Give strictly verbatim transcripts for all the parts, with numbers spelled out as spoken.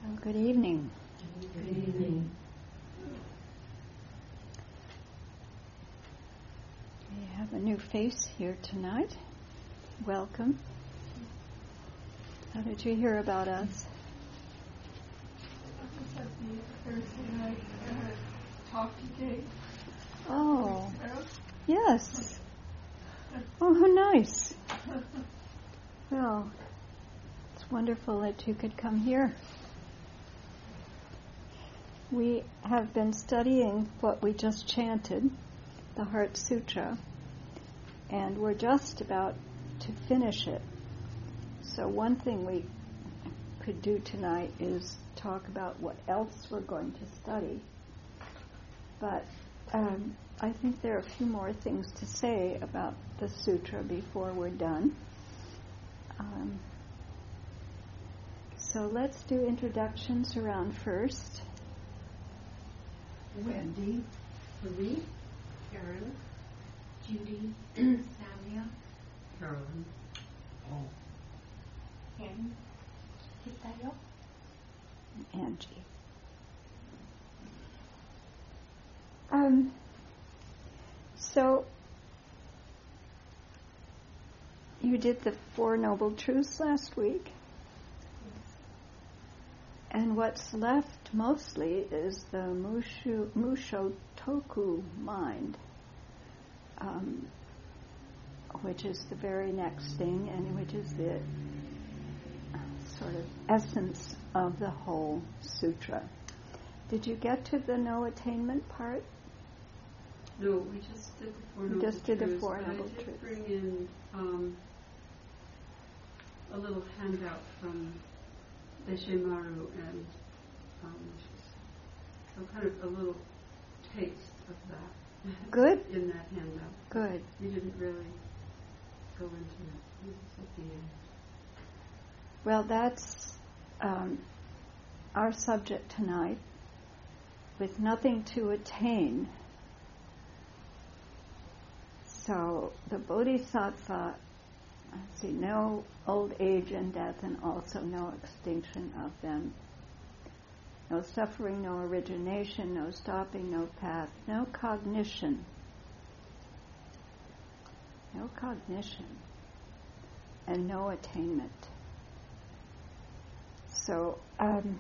Well, good evening. Good evening. We have a new face here tonight. Welcome. How did you hear about us? Thursday night, I had talked to Kate. Oh, yes. Oh, how nice. Well, it's wonderful that you could come here. We have been studying what we just chanted, the Heart Sutra, and we're just about to finish it. So one thing we could do tonight is talk about what else we're going to study. But um, I think there are a few more things to say about the sutra before we're done. Um, so let's do introductions around first. Wendy, Marie, Karen, Judy, Samuel, Carolyn, Paul. Annie, Kitayo, Angie. Um, so, you did the Four Noble Truths last week. And what's left mostly is the Mushu, Mushotoku mind, um, which is the very next thing, and which is the sort of essence of the whole sutra. Did you get to the no attainment part? No, we just did the Four You Noble just did the Truths, Four but Noble I did Truths. bring in um, a little handout from Deshimaru and um, so kind of a little taste of that. Good. In that handout. Good. We didn't really go into it. It was at the end. Well, that's um, our subject tonight. With nothing to attain. So the Bodhisattva, let's see, no old age and death, and also no extinction of them. No suffering, no origination, no stopping, no path, no cognition. No cognition. And no attainment. So, um,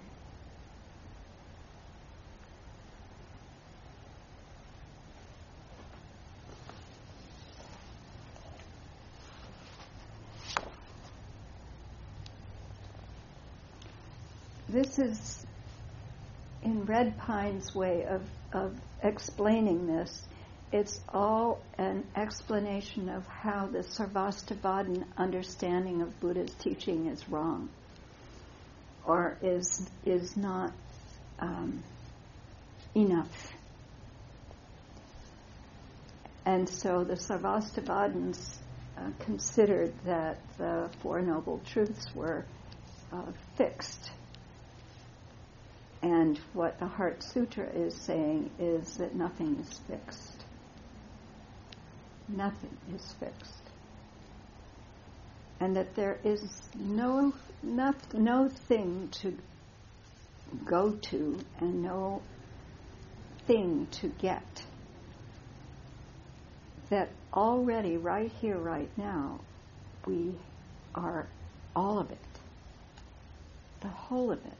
this is in Red Pine's way of, of explaining this. It's all an explanation of how the Sarvastivadin understanding of Buddha's teaching is wrong, or is is not um, enough. And so the Sarvastivadins uh, considered that the Four Noble Truths were uh, fixed. And what the Heart Sutra is saying is that nothing is fixed. Nothing is fixed. And that there is no, no, no thing to go to and no thing to get. That already, right here, right now, we are all of it. The whole of it.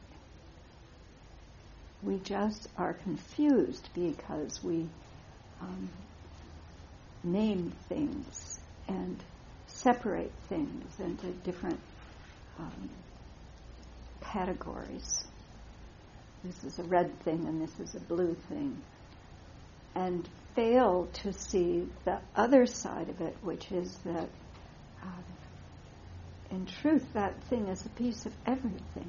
We just are confused because we um, name things and separate things into different um, categories. This is a red thing and this is a blue thing. And fail to see the other side of it, which is that um, in truth that thing is a piece of everything.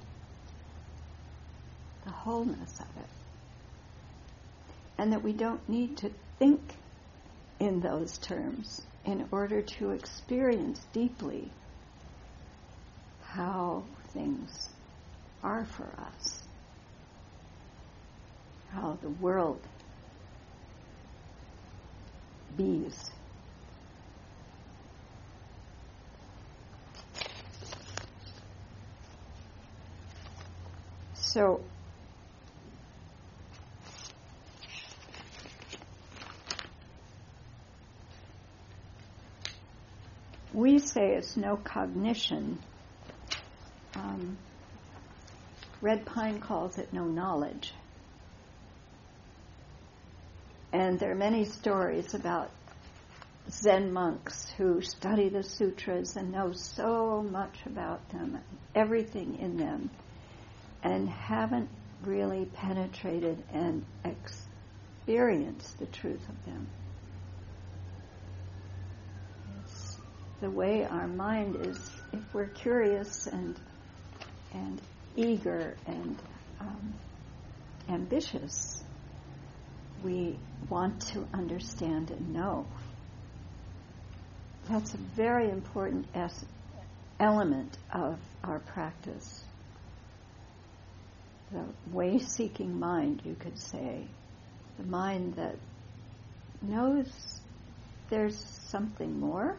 The wholeness of it. And that we don't need to think in those terms in order to experience deeply how things are for us. How the world bees. So we say it's no cognition. Um, Red Pine calls it no knowledge. And there are many stories about Zen monks who study the sutras and know so much about them, everything in them, and haven't really penetrated and experienced the truth of them. It's the way our mind is, if we're curious and and eager and um, ambitious, we want to understand and know. That's a very important es- element of our practice. The way-seeking mind, you could say, the mind that knows there's something more,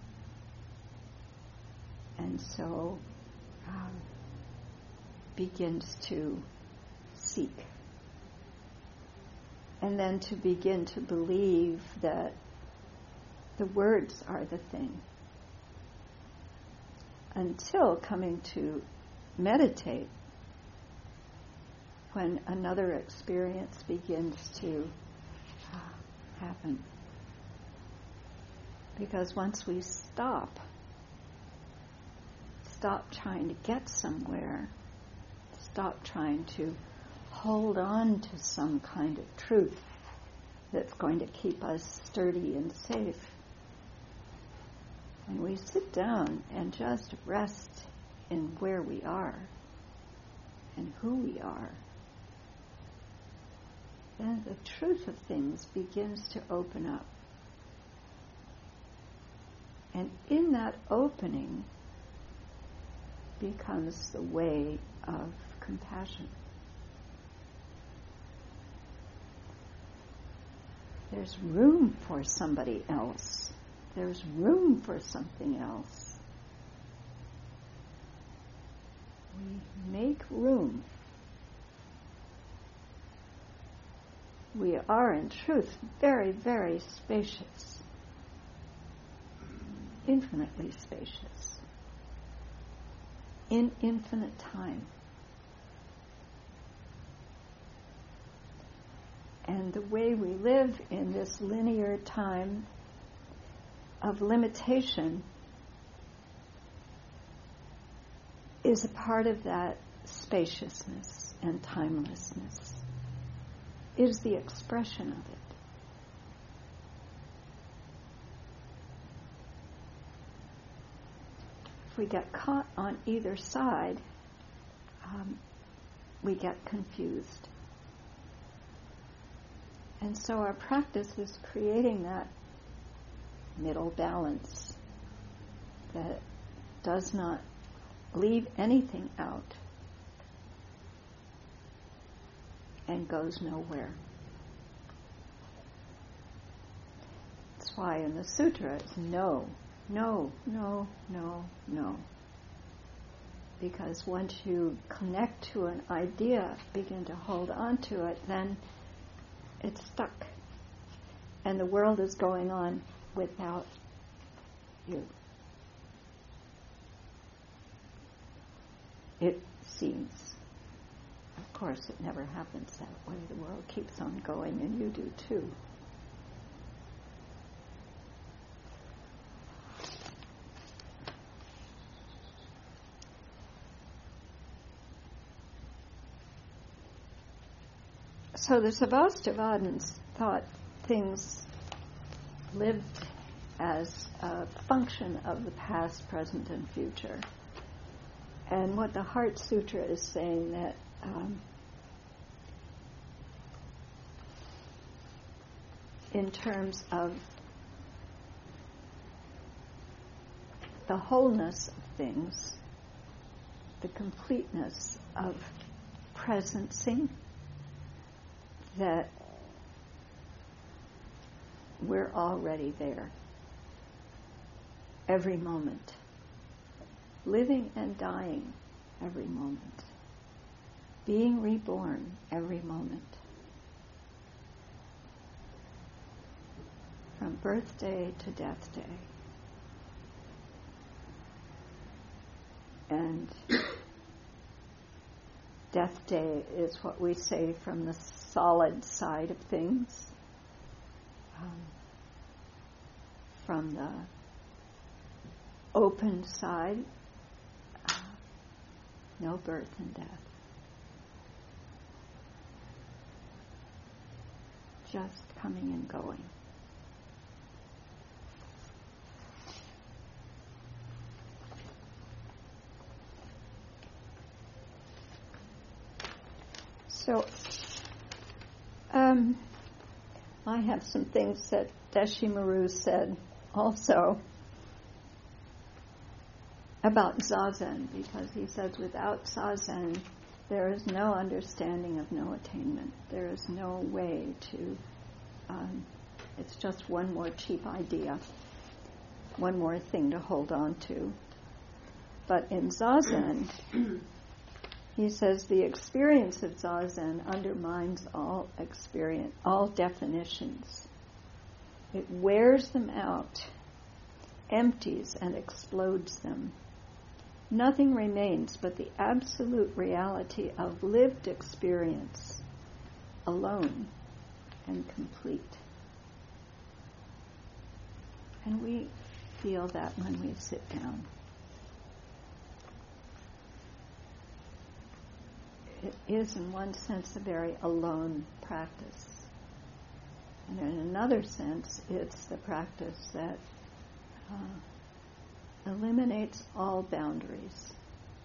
and so um, begins to seek. And then to begin to believe that the words are the thing. Until coming to meditate, when another experience begins to uh, happen. Because once we stop, stop trying to get somewhere, stop trying to hold on to some kind of truth that's going to keep us sturdy and safe. When we sit down and just rest in where we are and who we are, then the truth of things begins to open up. And in that opening becomes the way of compassion. There's room for somebody else. There's room for something else. We make room. We are, in truth, very, very spacious. Infinitely spacious. In infinite time. And the way we live in this linear time of limitation is a part of that spaciousness and timelessness. It is the expression of it. If we get caught on either side, um, we get confused. And so our practice is creating that middle balance that does not leave anything out and goes nowhere. That's why in the sutra it's no, no, no, no, no. Because once you connect to an idea, begin to hold on to it, then it's stuck. And the world is going on without you. It seems. Of course, it never happens that way. The world keeps on going, and you do too. So the Sarvastivadins thought things lived as a function of the past, present, and future. And what the Heart Sutra is saying that um, in terms of the wholeness of things, the completeness of presencing, that we're already there. Every moment. Living and dying every moment. being reborn every moment. From birthday to death day. And death day is what we say from the solid side of things. Um, from the open side, uh, no birth and death. Just coming and going. So, um, I have some things that Deshe Maru said also about Zazen, because he says without Zazen there is no understanding of no attainment. There is no way to, um, it's just one more cheap idea, one more thing to hold on to. But in Zazen, he says the experience of Zazen undermines all experience, all definitions. It wears them out, empties and explodes them. Nothing remains but the absolute reality of lived experience, alone and complete. And we feel that when we sit down. It is, in one sense, a very alone practice. And in another sense, it's the practice that uh, eliminates all boundaries.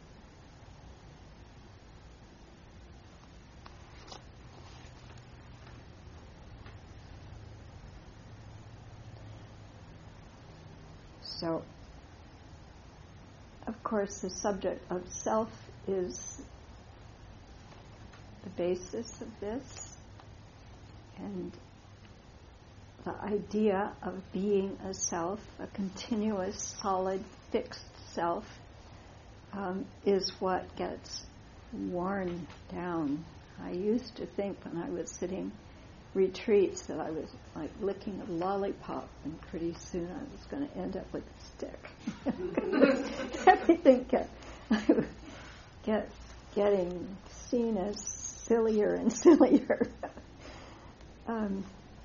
So, of course, the subject of self is the basis of this, and the idea of being a self, a continuous, solid, fixed self, um, is what gets worn down. I used to think when I was sitting retreats that I was like licking a lollipop, and pretty soon I was going to end up with a stick. Everything kept get getting seen as sillier and sillier. um,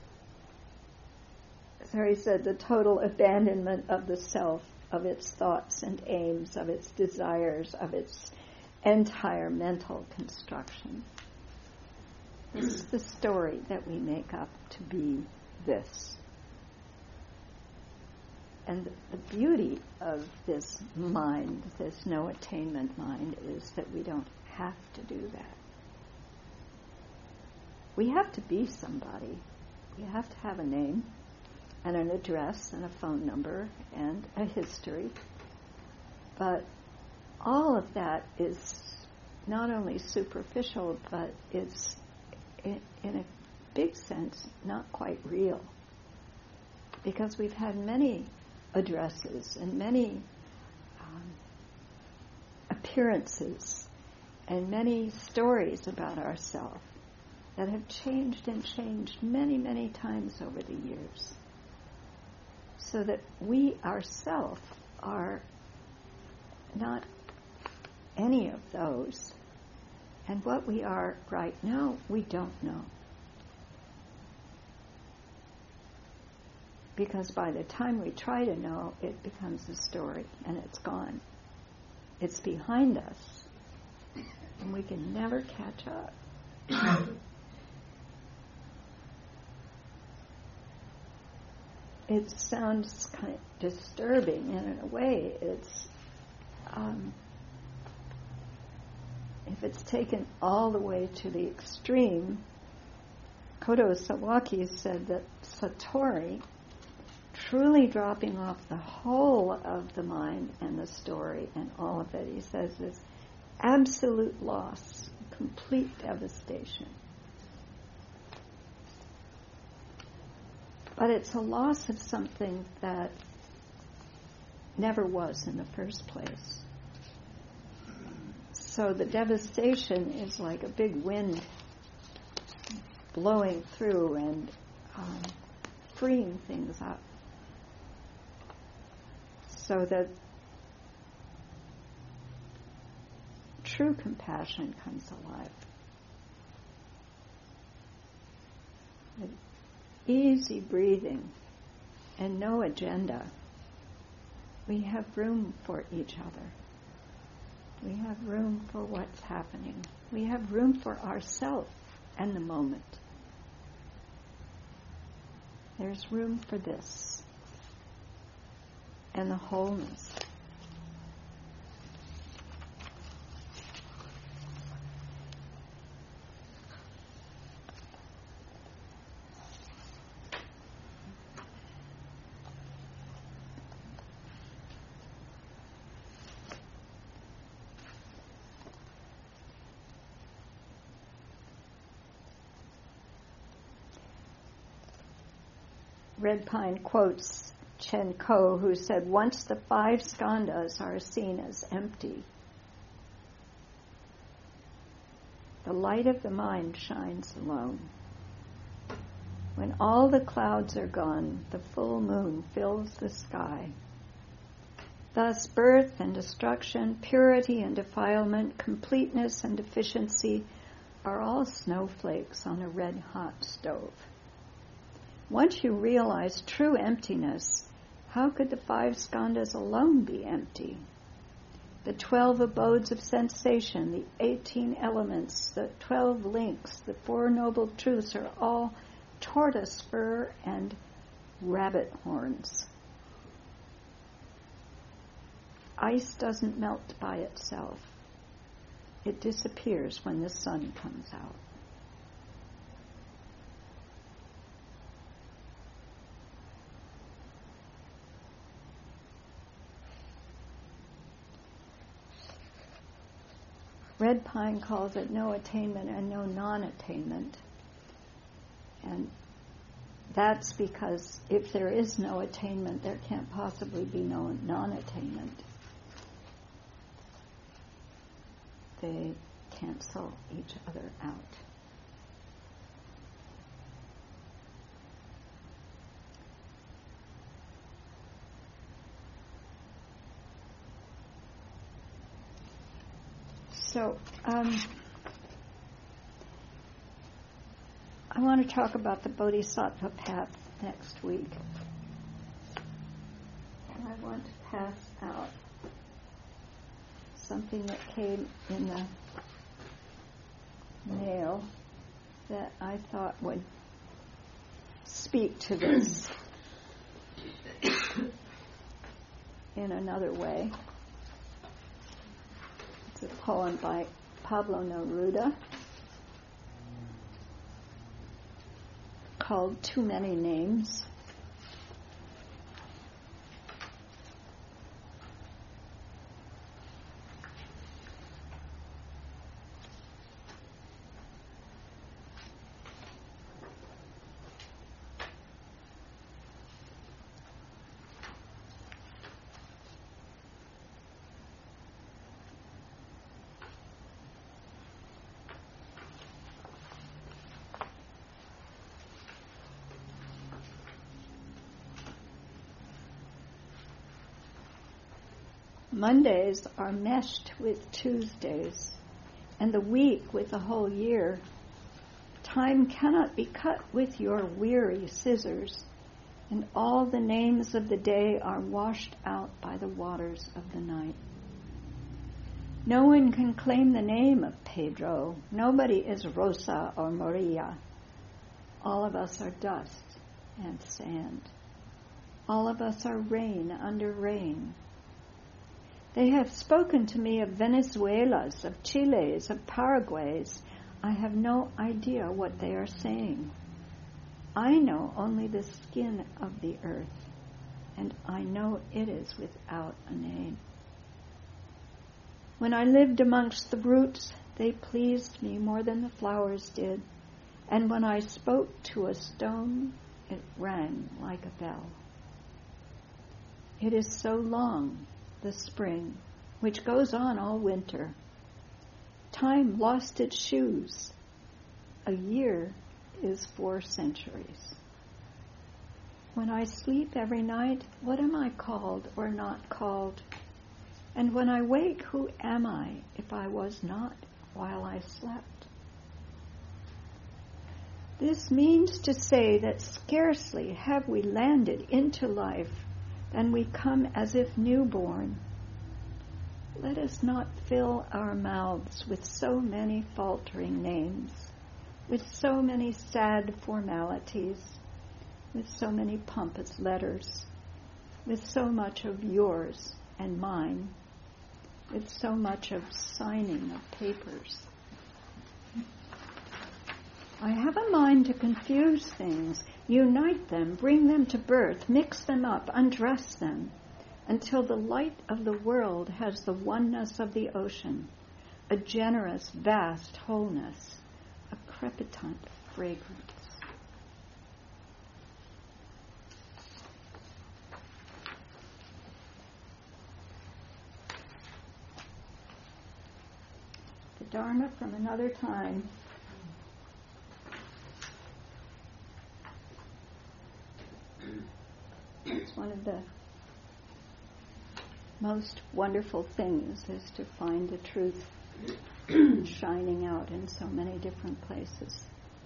so he said the total abandonment of the self, of its thoughts and aims, of its desires, of its entire mental construction. This is the story that we make up to be this. And the beauty of this mind, this no attainment mind, is that we don't have to do that. We have to be somebody. We have to have a name and an address and a phone number and a history. But all of that is not only superficial, but it's, in, in a big sense, not quite real. Because we've had many addresses and many um, appearances and many stories about ourselves that have changed and changed many, many times over the years. So that we ourselves are not any of those. And what we are right now, we don't know. Because by the time we try to know, it becomes a story and it's gone. It's behind us. And we can never catch up. It sounds kind of disturbing, and in a way, it's um, if it's taken all the way to the extreme. Kodo Sawaki said that Satori, truly dropping off the whole of the mind and the story and all of it, he says, is absolute loss, complete devastation. But it's a loss of something that never was in the first place. So the devastation is like a big wind blowing through and um, freeing things up, so that true compassion comes alive. With easy breathing and no agenda, we have room for each other. We have room for what's happening. We have room for ourselves and the moment. There's room for this and the wholeness. Red Pine quotes Chen Ko, who said, "Once the five skandhas are seen as empty, the light of the mind shines alone. When all the clouds are gone, the full moon fills the sky. Thus birth and destruction, purity and defilement, completeness and deficiency are all snowflakes on a red-hot stove. Once you realize true emptiness, how could the five skandhas alone be empty? The twelve abodes of sensation, the eighteen elements, the twelve links, the four noble truths are all tortoise fur and rabbit horns. Ice doesn't melt by itself. It disappears when the sun comes out." Red Pine calls it no attainment and no non-attainment. And that's because if there is no attainment, there can't possibly be no non-attainment. They cancel each other out. So, um, I want to talk about the Bodhisattva path next week. And I want to pass out something that came in the mail that I thought would speak to this in another way. It's a poem by Pablo Neruda called Too Many Names. Mondays are meshed with Tuesdays, and the week with the whole year. Time cannot be cut with your weary scissors, and all the names of the day are washed out by the waters of the night. No one can claim the name of Pedro. Nobody is Rosa or Maria. All of us are dust and sand. All of us are rain under rain. They have spoken to me of Venezuelas, of Chiles, of Paraguays. I have no idea what they are saying. I know only the skin of the earth, and I know it is without a name. When I lived amongst the roots, they pleased me more than the flowers did, and when I spoke to a stone, it rang like a bell. It is so long, the spring, which goes on all winter, time lost its shoes. A year is four centuries. When I sleep every night, what am I called or not called? And when I wake, who am I if I was not while I slept? This means to say that scarcely have we landed into life than we come as if newborn. Let us not fill our mouths with so many faltering names, with so many sad formalities, with so many pompous letters, with so much of yours and mine, with so much of signing of papers. I have a mind to confuse things, unite them, bring them to birth, mix them up, undress them, until the light of the world has the oneness of the ocean, a generous, vast wholeness, a crepitant fragrance. The Dharma from another time. It's one of the most wonderful things is to find the truth shining out in so many different places.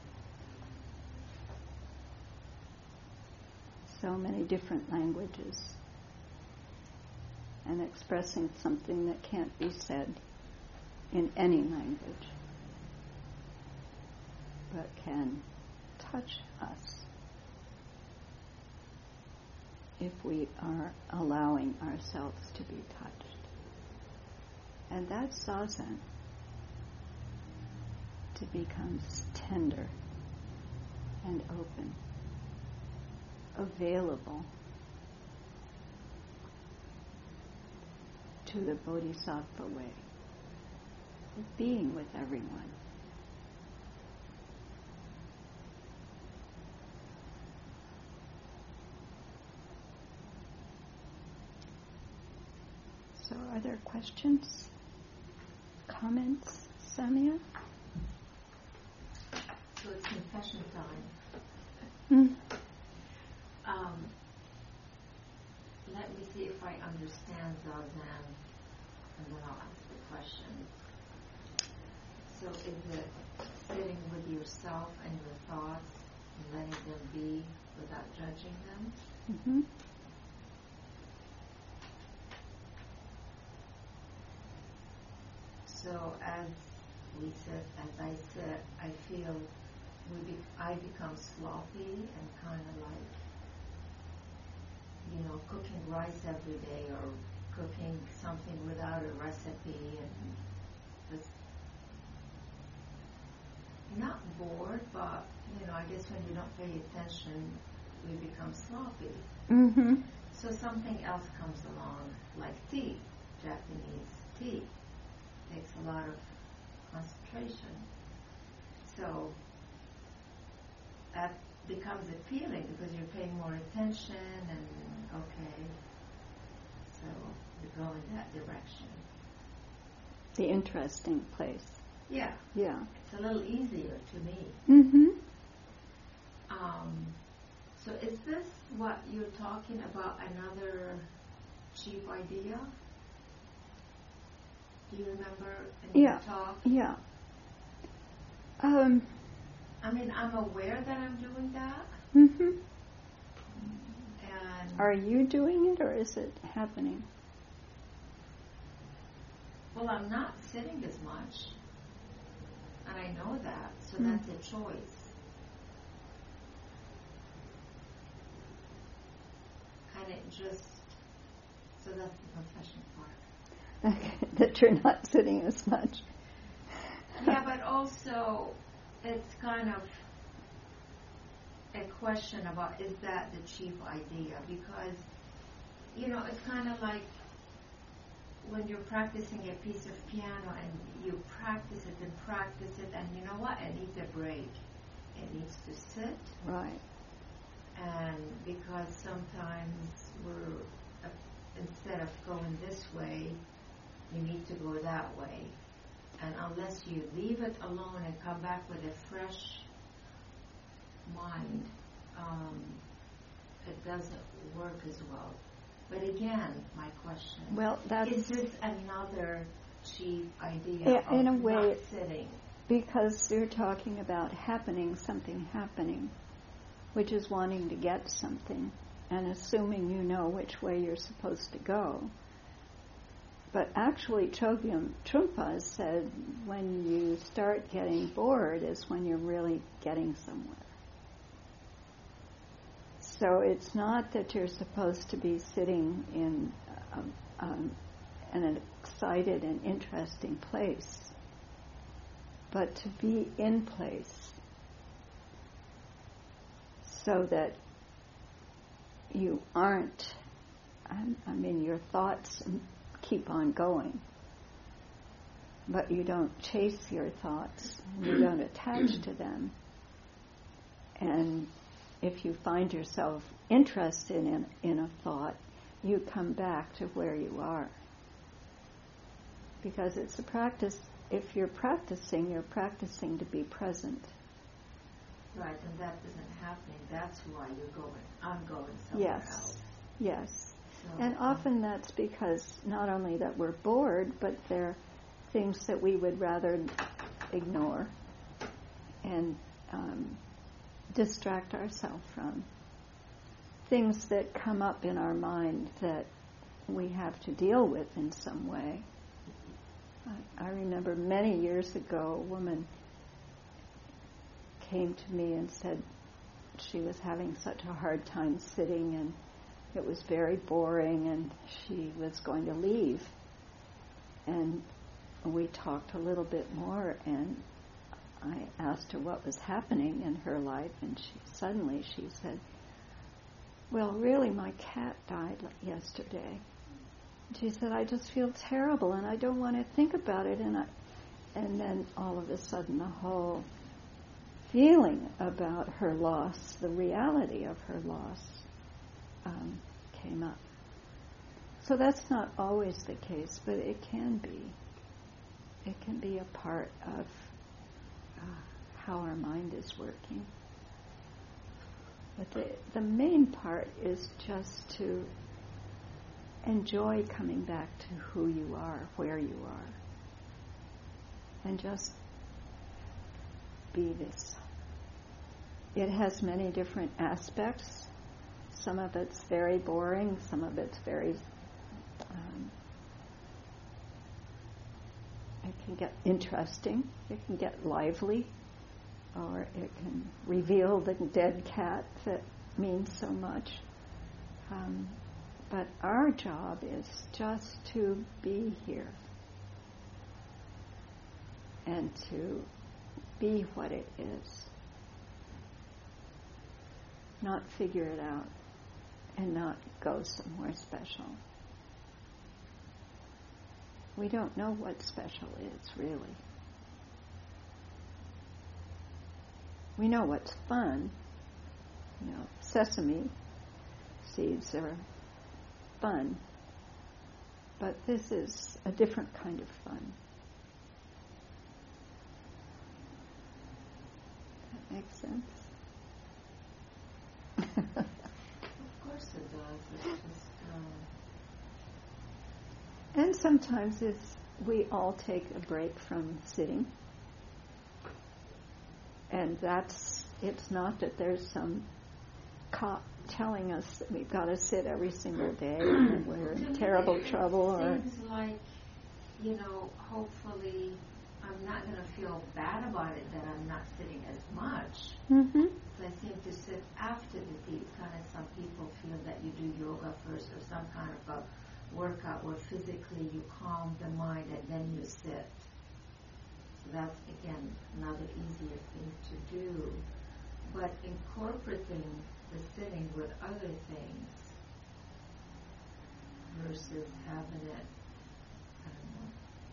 So many different languages. And expressing something that can't be said in any language, but can touch us if we are allowing ourselves to be touched. And that's zazen, to become tender and open, available to the Bodhisattva way of being with everyone. So are there questions, comments, Samia? So it's confession time. Mm. Um, let me see if I understand zazen, and then I'll ask the question. So is it sitting with yourself and your thoughts and letting them be without judging them? Mm-hmm. So as we sit, as I sit, I feel we be, I become sloppy and kind of like, you know, cooking rice every day or cooking something without a recipe and just not bored, but, you know, I guess when you don't pay attention, we become sloppy. Mm-hmm. So something else comes along, like tea, Japanese tea. Takes a lot of concentration. So that becomes appealing because you're paying more attention and okay, so you go in that direction. The interesting place. Yeah. Yeah. It's a little easier to me. Mm-hmm. Um, so is this what you're talking about, another cheap idea? Do you remember in Yeah. your talk? Yeah. Um, I mean, I'm aware that I'm doing that. mm-hmm. And Are you doing it or is it happening? well, I'm not sitting as much. And I know that, so Mm. that's a choice. And it just, so that's the confession part. Okay, that you're not sitting as much. Yeah, but also it's kind of a question about, is that the chief idea? Because, you know, it's kind of like when you're practicing a piece of piano and you practice it and practice it, and you know what? It needs a break. It needs to sit. Right. And because sometimes we're, uh, instead of going this way, you need to go that way. And unless you leave it alone and come back with a fresh mind, um, it doesn't work as well. But again, my question, well, that's, is this another chief idea yeah, of in a not way, sitting? because you're talking about happening, something happening, which is wanting to get something and assuming you know which way you're supposed to go. But actually, Chogyam Trungpa said when you start getting bored is when you're really getting somewhere. So it's not that you're supposed to be sitting in um, um, in an excited and interesting place, but to be in place so that you aren't, I mean, your thoughts keep on going, but you don't chase your thoughts, and you don't attach to them. And if you find yourself interested in, in a thought, you come back to where you are. Because it's a practice, if you're practicing, you're practicing to be present. Right, and that isn't happening. That's why you're going, I'm going somewhere Yes. else. Yes. So, And often that's because not only that we're bored, but there are things that we would rather ignore and um, distract ourselves from. Things that come up in our mind that we have to deal with in some way. I, I remember many years ago, a woman came to me and said she was having such a hard time sitting and it was very boring and she was going to leave. And we talked a little bit more and I asked her what was happening in her life, and she suddenly she said, well, really, my cat died yesterday. She said, I just feel terrible and I don't want to think about it. And I, and then all of a sudden the whole feeling about her loss, the reality of her loss, um, came up. So that's not always the case, but it can be. It can be a part of uh, how our mind is working. But the, the main part is just to enjoy coming back to who you are, where you are, and just be this. It has many different aspects. Some of it's very boring, some of it's very, um, it can get interesting, it can get lively, or it can reveal the dead cat that means so much. Um, but our job is just to be here and to be what it is, not figure it out and not go somewhere special. We don't know what special is, really. We know what's fun. You know, sesame seeds are fun, but this is a different kind of fun. That makes sense? Of course it does. It's just, um... And sometimes it's, we all take a break from sitting. And that's, it's not that there's some cop telling us that we've got to sit every single day and we're in terrible trouble. Or It seems like, you know, hopefully I'm not going to feel bad about it that I'm not sitting as much. Mm-hmm. I seem to sit after the deep. Kind of some people feel that you do yoga first or some kind of a workout where physically you calm the mind and then you sit. So that's, again, another easier thing to do. But incorporating the sitting with other things versus having it, I don't know.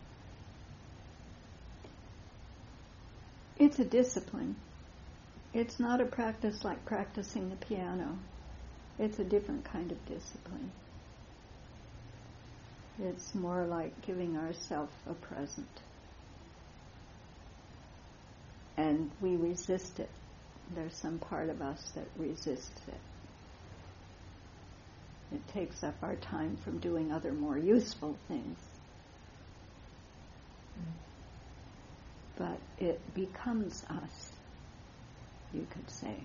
It's a discipline. It's not a practice like practicing the piano. It's a different kind of discipline. It's more like giving ourselves a present. and we resist it. There's some part of us that resists it. It takes up our time from doing other more useful things. But it becomes us, you could say,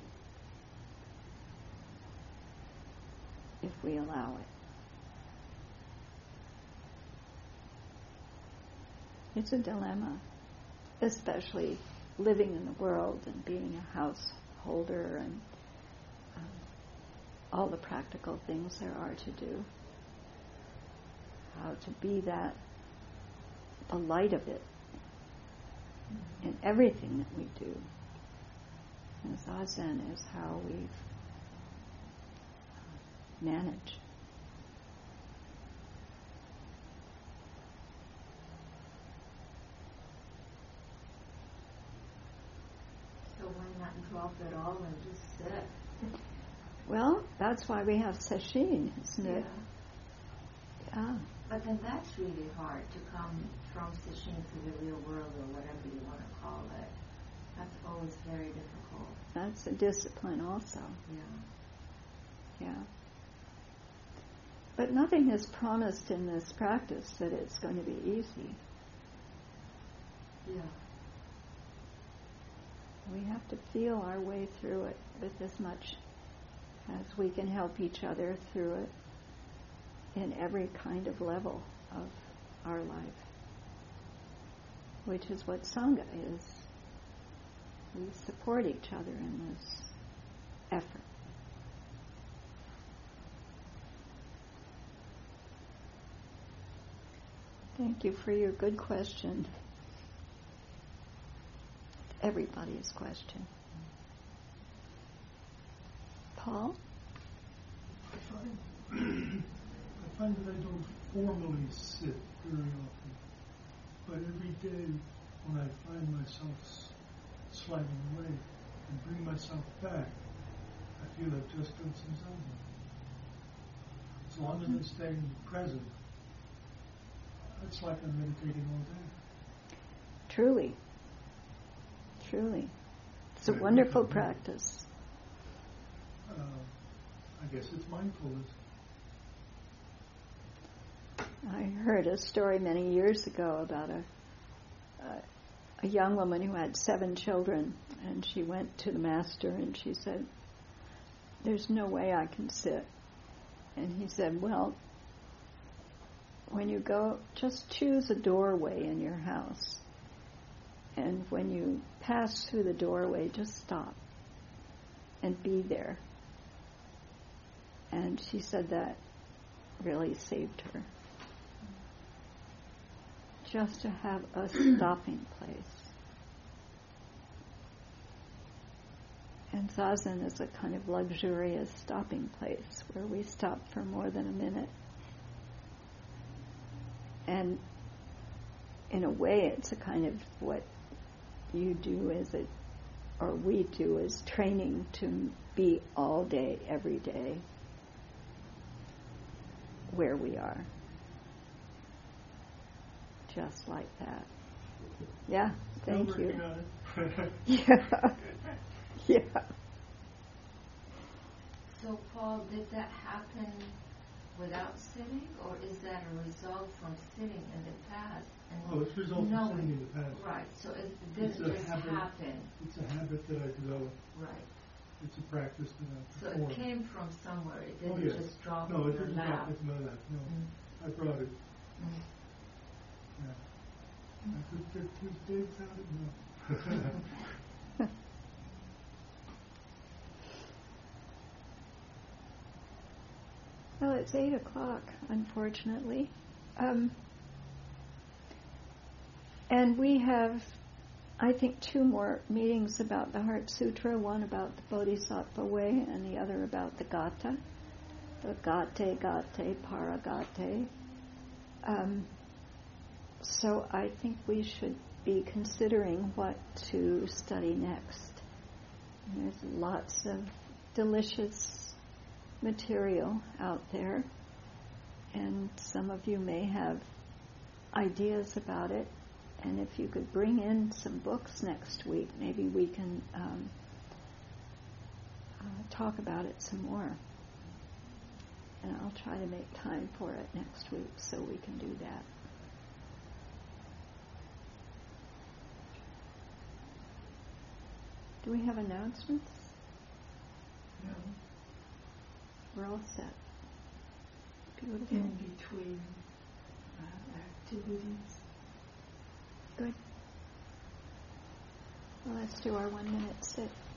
if we allow it. It's a dilemma, especially living in the world and being a householder and um, all the practical things there are to do. How to be that, the light of it in everything that we do. And Zazen is how we manage. So why not drop it all and just sit? Well, that's why we have sesshin, isn't it? Yeah. Yeah. But then that's really hard to come from sesshin to the real world or whatever you want to call it. That's always very difficult. That's a discipline also. Yeah. Yeah. But nothing is promised in this practice that it's going to be easy. Yeah. We have to feel our way through it with as much as we can help each other through it in every kind of level of our life, which is what Sangha is. We support each other in this effort. Thank you for your good question. Everybody's question. Paul? I find, I find that I don't formally sit very often, but every day when I find myself s- sliding away and bring myself back, I feel I've just done some Zen. As long as I'm staying present, it's like I'm meditating all day. Truly. Truly. It's a wonderful practice. Uh, I guess it's mindfulness. I heard a story many years ago about a, a a young woman who had seven children, and she went to the master and she said, "There's no way I can sit." And he said, "Well, when you go, just choose a doorway in your house, and when you pass through the doorway, just stop and be there." And she said that really saved her. Just to have a stopping place. And Zazen is a kind of luxurious stopping place where we stop for more than a minute. And in a way, it's a kind of what you do as a, or we do as training to be all day, every day, where we are. Just like that. Yeah, thank Still you. working on it. Yeah. Yeah. So Paul, did that happen without sitting, or is that a result from sitting in the past? And Oh, it's a result knowing, from sitting in the past. Right, so it It's didn't a just habit. happen. It's a habit that I developed. Right. It's a practice that I So perform. it came from somewhere. It Oh, didn't yes. just drop No, in it your didn't lap. drop into my lap. No, Mm. I brought it. Mm. Yeah. I could get two days out of it. No. Well, it's eight o'clock, unfortunately. Um, and we have, I think, two more meetings about the Heart Sutra, one about the Bodhisattva Way and the other about the Gata, the Gate, Gate, Paragate. Um, so I think we should be considering what to study next. And there's lots of delicious material out there, and some of you may have ideas about it, And if you could bring in some books next week, maybe we can um, uh, talk about it some more. And I'll try to make time for it next week so we can do that. Do we have announcements? No. We're all set. Beautiful. In between uh, activities. Good. Well, let's do our one minute sit.